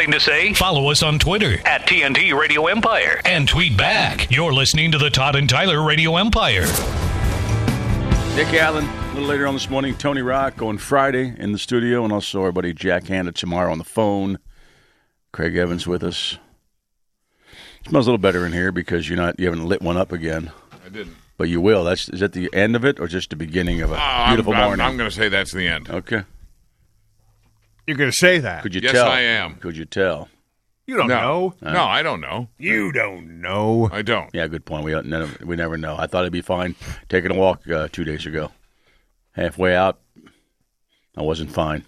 something to say? Follow us on Twitter At TNT Radio Empire. and tweet back. You're listening to the Todd and Tyler Radio Empire. Nick Allen, a little later on this morning. Tony Rock on Friday in the studio, and also our buddy Jack Hanna tomorrow on the phone. Craig Evans with us. Smells a little better in here because you haven't lit one up again. I didn't. But you will. Is that the end of it or just the beginning of a beautiful morning? I'm going to say that's the end. Okay. You're going to say that? Could you Yes, tell? I am. Could you tell? You don't know. No, I don't know. You don't know. I don't. Yeah, good point. We never know. I thought it'd be fine taking a walk 2 days ago. Halfway out, I wasn't fine.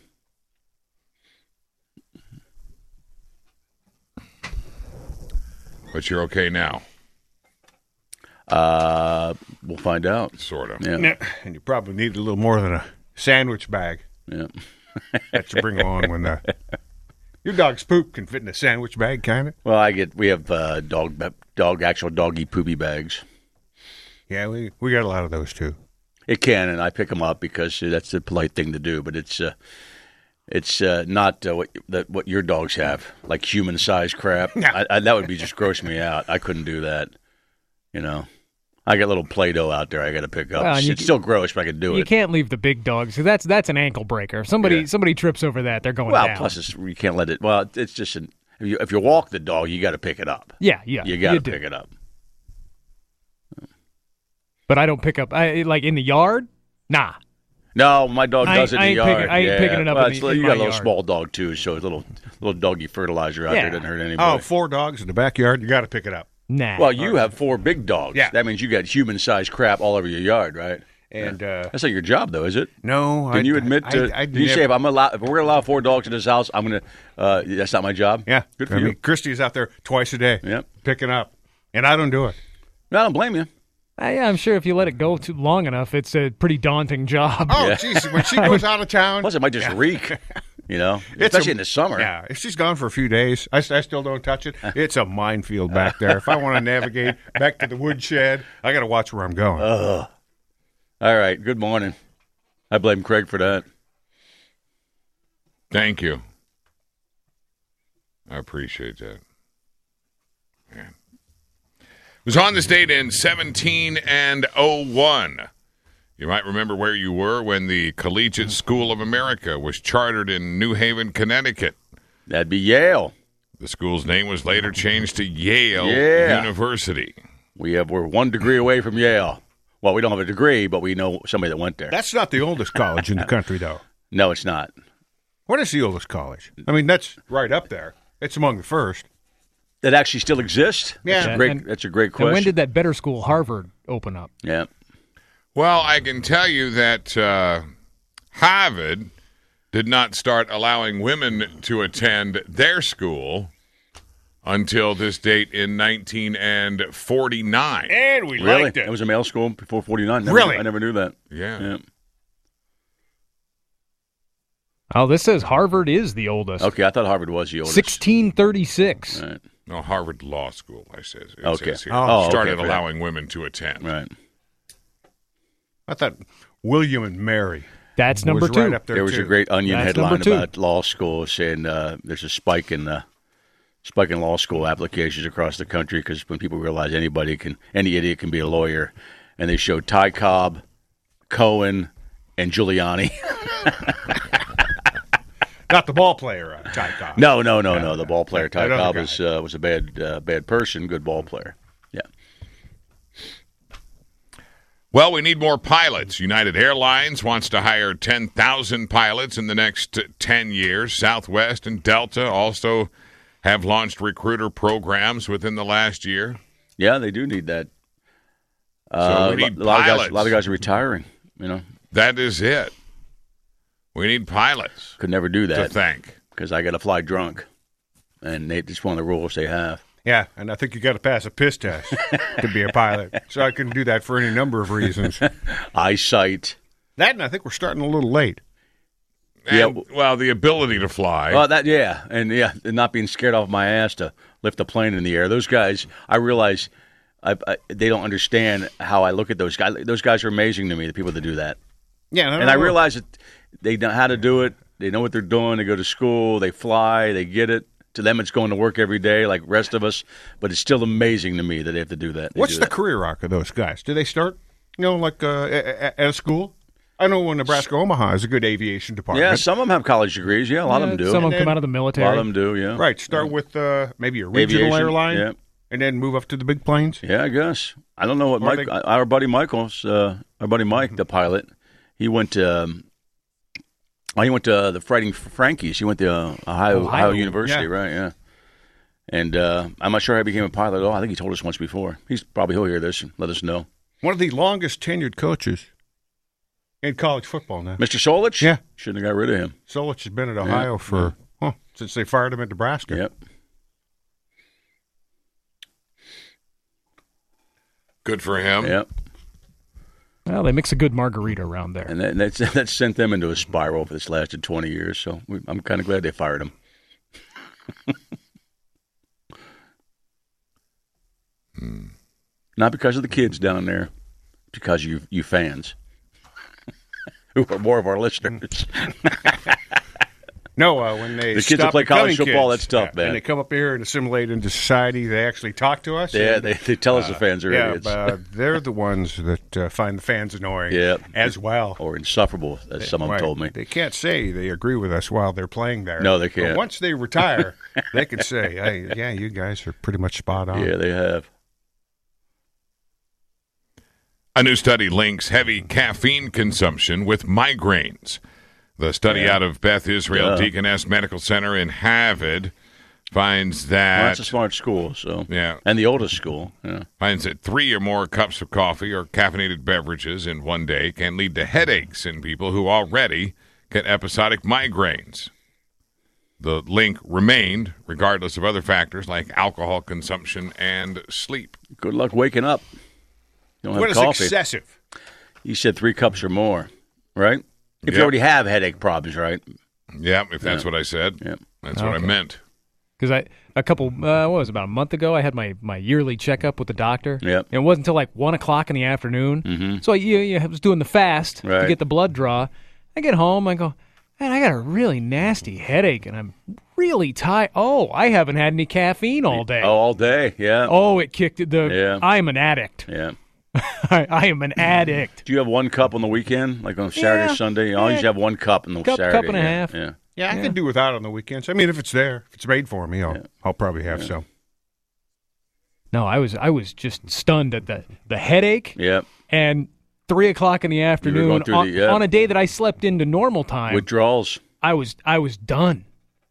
But you're okay now. We'll find out. Sort of. Yeah. And you probably need a little more than a sandwich bag Yeah. that you bring along when your dog's poop can fit in a sandwich bag, kind of. Well, we have actual doggy poopy bags. Yeah, we got a lot of those too. It can, and I pick them up because that's the polite thing to do. But it's not what your dogs have, like human-sized crap. No. That would be just gross me out. I couldn't do that. I got little Play-Doh out there I got to pick up. Well, It's still gross, but I can do You it. can't leave the big dogs. That's an ankle breaker. Somebody trips over that, they're going Well, down. plus you can't let it. Well, it's just if you walk the dog, you got to pick it up. Yeah, You got to do. pick it up. But I don't pick up like in the yard. Nah. No, my dog does it in the yard. I ain't picking it up Well, in you my got a little yard. small dog too, so a little doggy fertilizer out there doesn't hurt anybody. Oh, 4 dogs in the backyard. You got to pick it up. Nah. Well, you have 4 big dogs. Yeah. That means you got human-sized crap all over your yard, right? And That's not your job, though, is it? no, Can you admit to? I'd Can you say if never- we're going to allow 4 dogs in this house, I'm going to? That's not my job. Yeah, Good for I you. mean, Christy's out there twice a day, Yep. picking up, and I don't do it. No, I don't blame you. I'm sure if you let it go too long enough, it's a pretty daunting job. Oh, jeez, when she goes out of town, Plus, it might just reek. It's Especially in the summer. Yeah, if she's gone for a few days, I still don't touch it. It's a minefield back there. If I want to navigate back to the woodshed, I got to watch where I'm going. All right. Good morning. I blame Craig for that. Thank you. I appreciate that. Yeah. It was on this date in 1701. You might remember where you were when the Collegiate School of America was chartered in New Haven, Connecticut. That'd be Yale. The school's name was later changed to Yale Yeah. University. We're 1 degree away from Yale. Well, we don't have a degree, but we know somebody that went there. That's not the oldest college in the country, though. No, it's not. What is the oldest college? I mean, that's right up there. It's among the first. That actually still exists? Yeah. That's a great And question. when did that better school, Harvard, open up? Yeah. Well, I can tell you that Harvard did not start allowing women to attend their school until this date in 1949. And we Really? liked it. It was a male school before 49? Really? I never knew that. Yeah. Oh, this says Harvard is the oldest. Okay, I thought Harvard was the oldest. 1636. Right. No, Harvard Law School, it says Okay. here. Oh, okay, started fair. allowing women to attend. Right. I thought William and Mary That's number was 2. right up there, There was too. a great Onion That's headline number 2. about law school saying there's a spike in law school applications across the country because when people realize any idiot can be a lawyer, and they showed Ty Cobb, Cohen, and Giuliani. Not the ball player, Ty Cobb. No. The ball player Ty That other Cobb guy. was a bad person, good ball player. Yeah. Well, we need more pilots. United Airlines wants to hire 10,000 pilots in the next 10 years. Southwest and Delta also have launched recruiter programs within the last year. Yeah, they do need that. So we need a lot pilots. of guys are retiring. That is it. We need pilots Could never do to that thank. because I got to fly drunk, and it's one of the rules they have. Yeah, and I think you got to pass a piss test to be a pilot. So I couldn't do that for any number of reasons. Eyesight. That, and I think we're starting a little late. And, well, the ability to fly. Well, and not being scared off my ass to lift a plane in the air. Those guys, I realize, they don't understand how I look at those guys. Those guys are amazing to me. The people that do that, Yeah, and I realize that they know how to do it. They know what they're doing. They go to school. They fly. They get it. To them, it's going to work every day like rest of us, but it's still amazing to me that they have to do that. What's the career arc of those guys? Do they start, like at a school? I know Nebraska Omaha is a good aviation department. Yeah, some of them have college degrees. Yeah, a lot of them do. Some of them come out of the military. A lot of them do, yeah. Right, start with maybe a regional Aviation, airline, yeah. and then move up to the big planes. Yeah, I guess. I don't know what Mike, our buddy Michael's, our buddy Mike, the pilot, he went to the Fighting Frankies. He went to Ohio University, right? Yeah. And I'm not sure how he became a pilot at all. I think he told us once before. He'll hear this and let us know. One of the longest tenured coaches in college football now. Mr. Solich? Yeah. Shouldn't have got rid of him. Solich has been at Ohio since they fired him at Nebraska. Yep. Good for him. Yep. Well, they mix a good margarita around there. And that sent them into a spiral for this lasted 20 years. So I'm kind of glad they fired him. Not because of the kids down there, because of you fans who are more of our listeners. No, when they the kids that play college football, that's tough, man. And they come up here and assimilate into society, they actually talk to us. Yeah, they tell us the fans are idiots. They're the ones that find the fans annoying as well. Or insufferable, as some of them told me. They can't say they agree with us while they're playing there. No, they can't. But once they retire, they can say, hey, yeah, you guys are pretty much spot on. Yeah, they have. A new study links heavy caffeine consumption with migraines. The study out of Beth Israel Deaconess Medical Center in Harvard finds that... Well, that's a smart school, so... Yeah. And the oldest school, yeah. Finds that 3 or more cups of coffee or caffeinated beverages in one day can lead to headaches in people who already get episodic migraines. The link remained, regardless of other factors like alcohol consumption and sleep. Good luck waking up. You don't have What is coffee. excessive? You said 3 cups or more, right? If you already have headache problems, right? Yeah, if that's what I said. Yeah. That's what I meant. Because about a month ago, I had my yearly checkup with the doctor. Yep. And it wasn't until like 1 o'clock in the afternoon. Mm-hmm. So I was doing the fast to get the blood draw. I get home, I go, man, I got a really nasty headache, and I'm really tired. Oh, I haven't had any caffeine all day. Oh, all day, yeah. Oh, it kicked it. I'm an addict. Yeah. I am an addict. Do you have 1 cup on the weekend, like on Saturday or Sunday? You always have 1 cup on the Saturday. Cup and a half. Yeah. Yeah, I could do without on the weekends. I mean, if it's there, if it's made for me, I'll probably have some. No, I was just stunned at the headache. Yep. And 3 o'clock in the afternoon on a day that I slept into normal time. Withdrawals. I was done.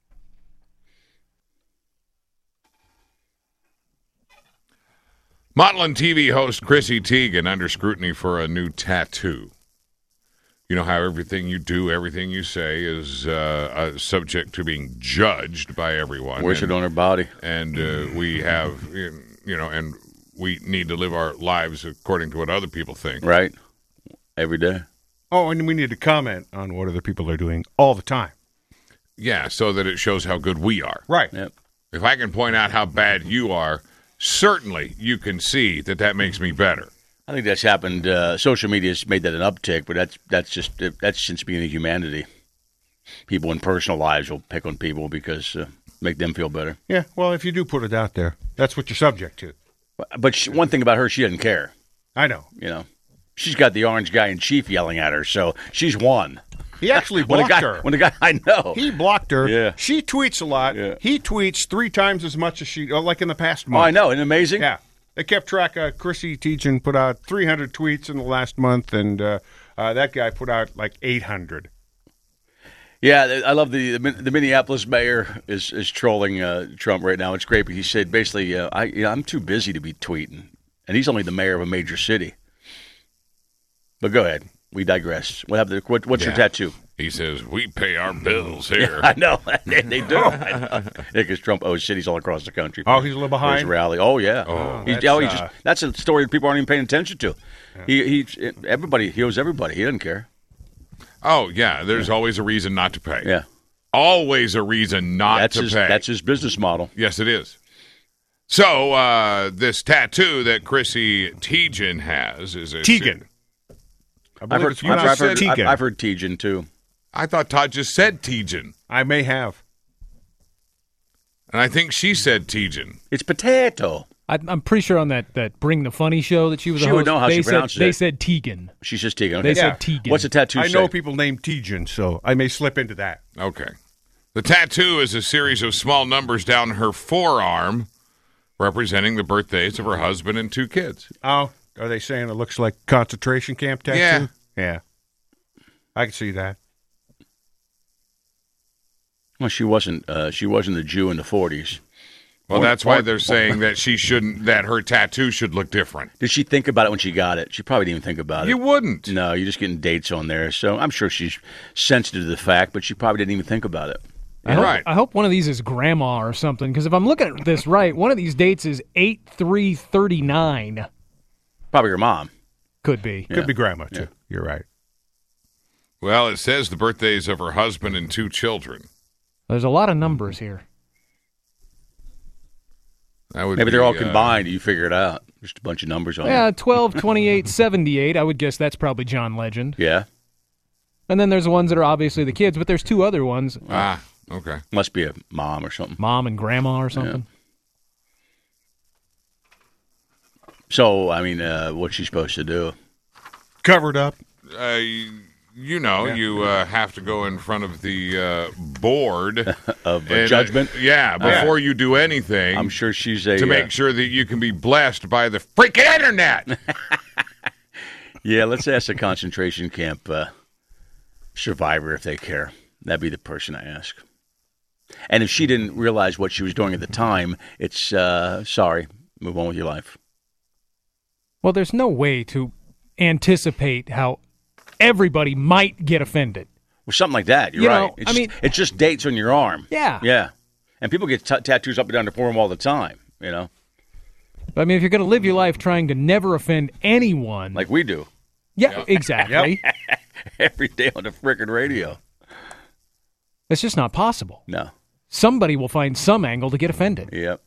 Model and TV host Chrissy Teigen under scrutiny for a new tattoo. You know how everything you do, everything you say is subject to being judged by everyone. Wears it on her body. And we have, and we need to live our lives according to what other people think. Right. Every day. Oh, and we need to comment on what other people are doing all the time. Yeah, so that it shows how good we are. Right. Yep. If I can point out how bad you are, certainly you can see that makes me better. I think that's happened. Social media has made that an uptick, but that's since beginning of humanity. People in personal lives will pick on people because make them feel better. Yeah, well, if you do put it out there, that's what you're subject to. But one thing about her, she doesn't care. I know. She's got the orange guy in chief yelling at her, so she's won. He actually blocked her. When the guy, I know. He blocked her. Yeah. She tweets a lot. Yeah. He tweets 3 times as much as like in the past month. Oh, I know. Isn't it amazing? Yeah. They kept track. Chrissy Teigen put out 300 tweets in the last month, and that guy put out like 800. Yeah, I love the Minneapolis mayor is trolling Trump right now. It's great, but he said basically, I'm too busy to be tweeting, and he's only the mayor of a major city. But go ahead. We digress. What's your tattoo? He says, we pay our bills here. Yeah, I know. They do. Because Trump owes cities all across the country. Oh, he's a little behind? His rally. Oh, yeah. That's a story that people aren't even paying attention to. Yeah. He owes everybody. He doesn't care. Oh, yeah. There's always a reason not to pay. Yeah. Always a reason not to pay. That's his business model. Yes, it is. So, this tattoo that Chrissy Teigen has is a... Teigen. I've heard Teigen, too. I thought Todd just said Teigen. I may have. And I think she said Tejan. It's potato. I'm pretty sure on that Bring the Funny show that she was a She host, would know how she pronounces it. They said Tegan. She says Tegan. They Okay. said Tegan. What's a tattoo I say? know people named Tejan, so I may slip into that. Okay. The tattoo is a series of small numbers down her forearm representing the birthdays of her husband and 2 kids. Oh, are they saying it looks like concentration camp tattoo? Yeah. Yeah. I can see that. Well, she wasn't a Jew in the 40s. Well, that's why they're saying that she shouldn't, that her tattoo should look different. Did she think about it when she got it? She probably didn't even think about it. You wouldn't. No, you're just getting dates on there. So I'm sure she's sensitive to the fact, but she probably didn't even think about it. Right. I hope one of these is grandma or something, because if I'm looking at this right, one of these dates is 8/3/39. Probably her mom. Could be. Could be grandma, too. You're right. Well, it says the birthdays of her husband and 2 children. There's a lot of numbers here. That would Maybe be, they're all combined. You figure it out. Just a bunch of numbers on Yeah, there. 12, 28, 78. I would guess that's probably John Legend. Yeah. And then there's the ones that are obviously the kids, but there's 2 other ones, Ah, okay. Must be a mom or something. mom and grandma or something. So, I mean, what's she supposed to do? Covered up. You have to go in front of the board Of judgment? before you do anything. I'm sure she's to make sure that you can be blessed by the freaking internet. Yeah, let's ask a concentration camp survivor if they care. That'd be the person I ask. And if she didn't realize what she was doing at the time, it's sorry. Move on with your life. Well, there's no way to anticipate how everybody might get offended. Well, something like that. You're You right. know, It's just dates on your arm. Yeah. Yeah. And people get tattoos up and down their forearm all the time, you know, But, I mean, if you're going to live your life trying to never offend anyone. like we do Yeah, exactly. every day on the frickin' radio. It's just not possible. No. Somebody will find some angle to get offended. Yep.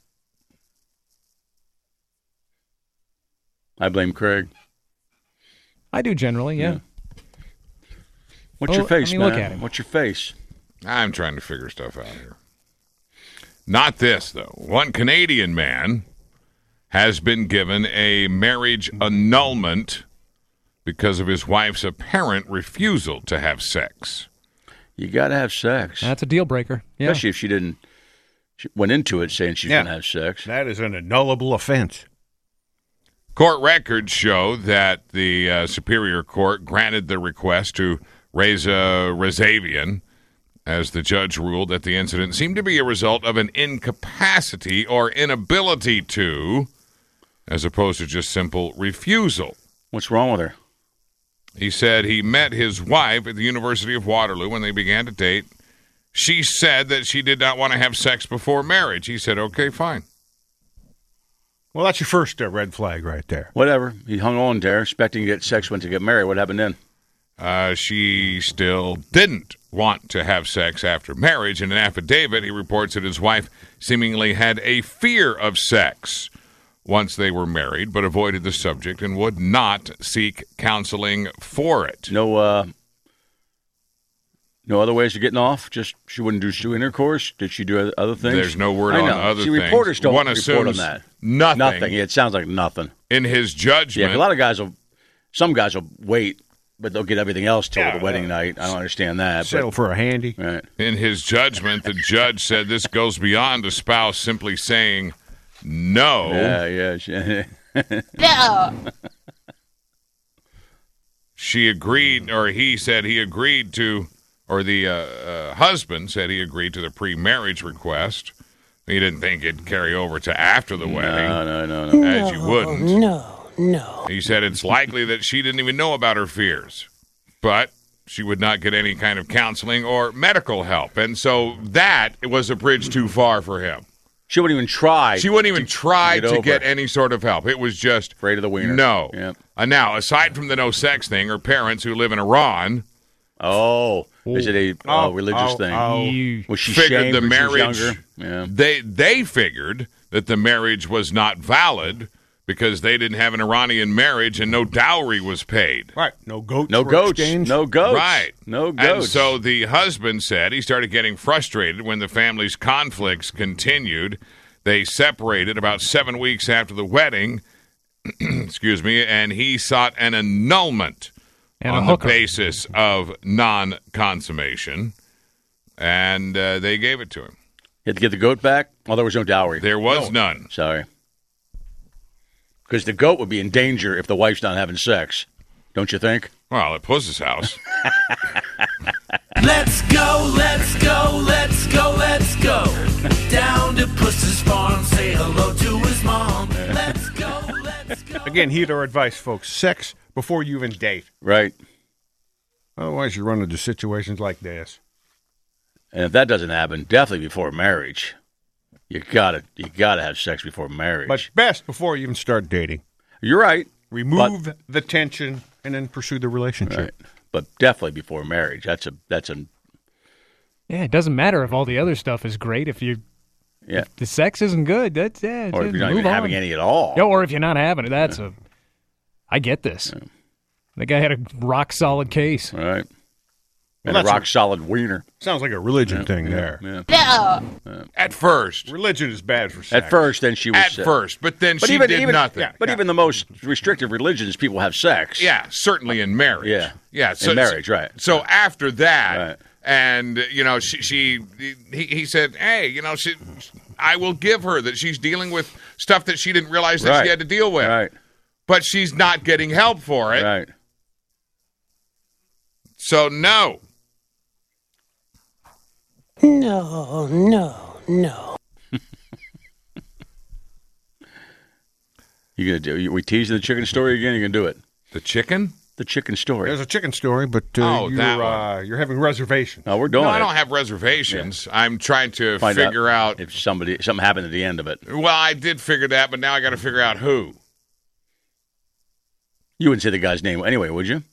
I blame Craig. I do generally, yeah. What's your face, I mean, man? look at him. What's your face? I'm trying to figure stuff out here. Not this, though. One Canadian man has been given a marriage annulment because of his wife's apparent refusal to have sex. You got to have sex. That's a deal breaker. Yeah. Especially if she went into it saying she's going to have sex. That is an annullable offense. Court records show that the Superior Court granted the request to Reza Rezavian, as the judge ruled that the incident seemed to be a result of an incapacity or inability to, as opposed to just simple refusal. What's wrong with her? He said he met his wife at the University of Waterloo when they began to date. She said that she did not want to have sex before marriage. He said, okay, fine. Well, that's your first red flag right there. Whatever. He hung on there, expecting to get sex when to get married. What happened then? She still didn't want to have sex after marriage. In an affidavit, he reports that his wife seemingly had a fear of sex once they were married, but avoided the subject and would not seek counseling for it. No other ways of getting off? Just she wouldn't do intercourse? Did she do other things? There's no word on other things. Reporters don't One report on assumes that. nothing. Nothing. Yeah, it sounds like nothing. In his judgment, Yeah, a lot of guys some guys will wait, but they'll get everything else till the wedding night. I don't understand that. Settle for a handy. Right. in his judgment, the judge said this goes beyond the spouse simply saying no. Yeah. She agreed, or he said he agreed to, or the husband said he agreed to the pre-marriage request. He didn't think it'd carry over to after the wedding. No. As you wouldn't. No. He said it's likely that she didn't even know about her fears, but she would not get any kind of counseling or medical help. And so that was a bridge too far for him. She wouldn't even try. She wouldn't even try to over get it. any sort of help. It was just Afraid of the wiener. No. Yep. Now, aside from the no sex thing, her parents who live in Iran Oh, is it a religious thing? You- Was she figured shamed the when she was marriage. younger? Yeah. They figured that the marriage was not valid because they didn't have an Iranian marriage and no dowry was paid. Right. No goats. No were goats. exchanged. No goats. Right. No goats. And so the husband said he started getting frustrated when the family's conflicts continued. They separated about 7 weeks after the wedding, excuse me, and he sought an annulment And on a the hooker. basis of non-consummation, and they gave it to him. You had to get the goat back? Oh, there was no dowry. There was none. Sorry. Because the goat would be in danger if the wife's not having sex. Don't you think? Well, at Puss's house. Let's go, let's go, let's go, let's go. Down to Puss's farm, say hello to his mom. Let's go, let's go. Again, heed our advice, folks. Sex before you even date. Right. Otherwise, you run into situations like this. And if that doesn't happen, definitely before marriage. You gotta have sex before marriage. But best before you even start dating. You're right. Remove the tension and then pursue the relationship. Right. But definitely before marriage. That's a Yeah, it doesn't matter if all the other stuff is great. If yeah. the sex isn't good, Or if just you're not move even on. having any at all. Yeah, or if you're not having it, I get this. Yeah. The guy had a rock solid case. Right. And Well, a rock solid wiener. Sounds like a religion thing there. Yeah. At first. Religion is bad for sex. At first, then she was At sick. first. But then But she even- did even- nothing. yeah. But even the most restrictive religions, people have sex. Yeah, certainly in marriage. Yeah. Yeah. In marriage, right. So after that, Right. and, he said, hey, I will give her that she's dealing with stuff that she didn't realize that Right. she had to deal with. Right. But she's not getting help for it. Right. So, no. No, no, no. You gonna do? We teasing the chicken story again? You gonna do it? The chicken? The chicken story. There's a chicken story, but Oh, that you're having reservations. No, we're doing No, it. I don't have reservations. I'm trying to Find figure out. if something happened at the end of it. Well, I did figure that, but now I got to figure out who. You wouldn't say the guy's name anyway, would you?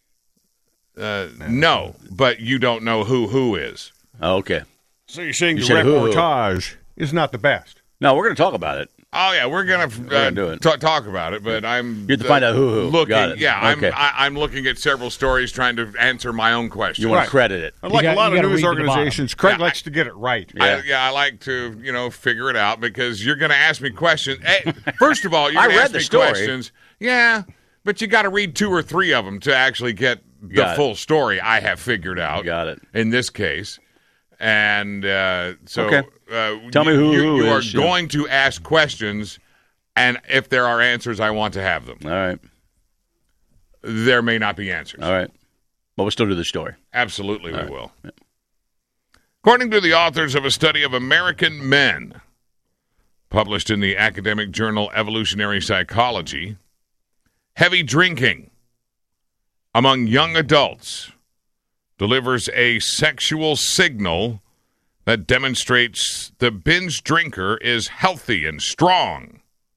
No, but you don't know who is. Oh, okay. So you're saying You the said who? reportage is not the best. No, we're going to talk about it. Oh yeah, we're gonna do it. talk about it, but I'm You have to find out who. looking. Got it. Yeah, Okay. I'm looking at several stories trying to answer my own question. You want Right. to credit it. Unlike got- a lot you of gotta news read to the bottom. organizations, Craig Yeah, likes to get it right. Yeah. I like to figure it out because you're going to ask me questions. Hey, first of all, you're I going to read ask the me story. questions. Yeah, but you got to read 2 or 3 of them to actually get the Got it. full story. I have figured out. Got it. In this case, and so Okay. Tell me who you are is, yeah. going to ask questions, and if there are answers, I want to have them. All right. There may not be answers. All right. But we'll still do the story. Absolutely, we will. According to the authors of a study of American men published in the academic journal Evolutionary Psychology, heavy drinking among young adults delivers a sexual signal that demonstrates the binge drinker is healthy and strong.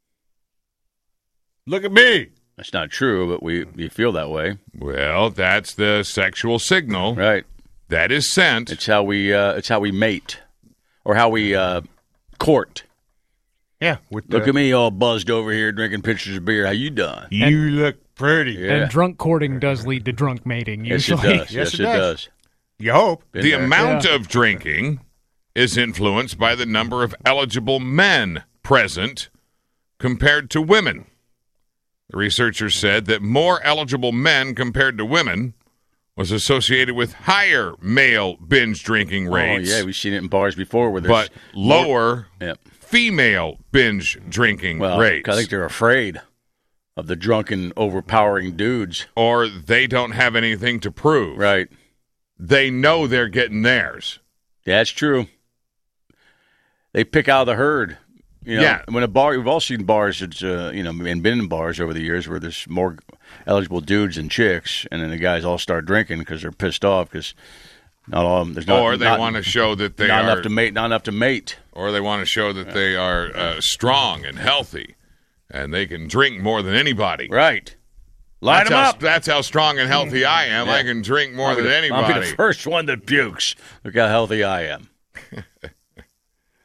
Look at me. That's not true, but you feel that way. Well, that's the sexual signal Right. that is sent. It's how we mate or how we court. Yeah. Look at me all buzzed over here drinking pitchers of beer. How you doing? You look pretty. Yeah. And drunk courting does lead to drunk mating, Yes, usually. it does. Yes, Yes, it it does. does. You hope. Been The there. amount of drinking is influenced by the number of eligible men present compared to women. The researchers said that more eligible men compared to women was associated with higher male binge drinking rates, Oh, yeah, we've seen it in bars before where there's but lower Yep. female binge drinking Well, rates. I think they're afraid of the drunken, overpowering dudes. Or they don't have anything to prove. Right. They know they're getting theirs. Yeah, that's true. They pick out of the herd. You know, Yeah. When a bar, we've all seen bars, and been in bars over the years where there's more eligible dudes than chicks, and then the guys all start drinking because they're pissed off because not all of them. There's not, Or they not- want to show that they not are enough to mate. Not enough to mate. or they want to show that they are strong and healthy, and they can drink more than anybody. Right. Line That's them how, up. that's how strong and healthy I am. Yeah. I can drink more than I'll be anybody. the first one that pukes. Look how healthy I am.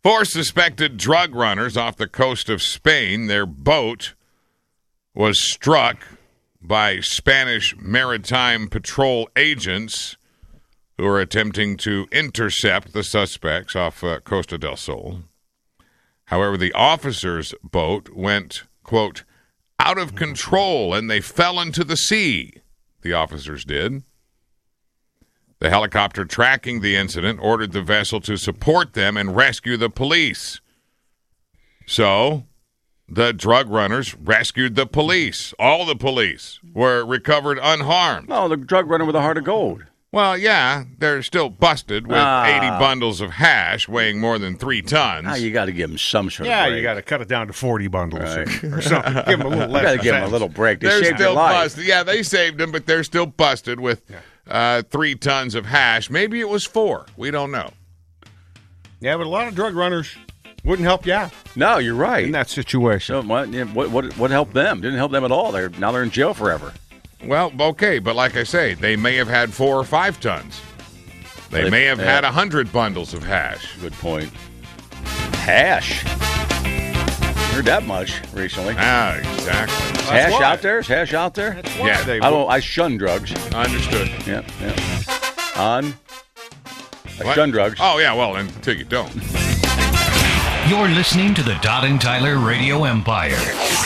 4 suspected drug runners off the coast of Spain. Their boat was struck by Spanish maritime patrol agents who were attempting to intercept the suspects off Costa del Sol. However, the officers' boat went, quote, out of control and they fell into the sea, the officers did. The helicopter tracking the incident ordered the vessel to support them and rescue the police. So, the drug runners rescued the police. All the police were recovered unharmed. No, the drug runner with a heart of gold. Well, yeah, they're still busted with 80 bundles of hash weighing more than 3 tons. Ah, you got to give them some sort of break. Yeah, you got to cut it down to 40 bundles or something. Give them a little less. You got to give them a little break. They They're saved still your life. busted. Yeah, they saved them, but they're still busted with 3 tons of hash. Maybe it was 4. We don't know. Yeah, but a lot of drug runners wouldn't help you out No, you're right. in that situation. So what helped them? Didn't help them at all. Now they're in jail forever. Well, okay, but like I say, they may have had 4 or 5 tons. They may have had 100 bundles of hash. Good point. Hash. Heard that much recently. Ah, exactly. Is hash out there? Is hash out there? Yeah, I shun drugs. understood. Yeah. I What? shun drugs. Oh, yeah, well, until you don't. You're listening to the Todd and Tyler Radio Empire.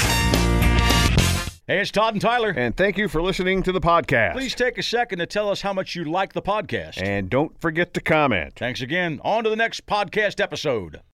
Hey, it's Todd and Tyler. And thank you for listening to the podcast. Please take a second to tell us how much you like the podcast. And don't forget to comment. Thanks again. On to the next podcast episode.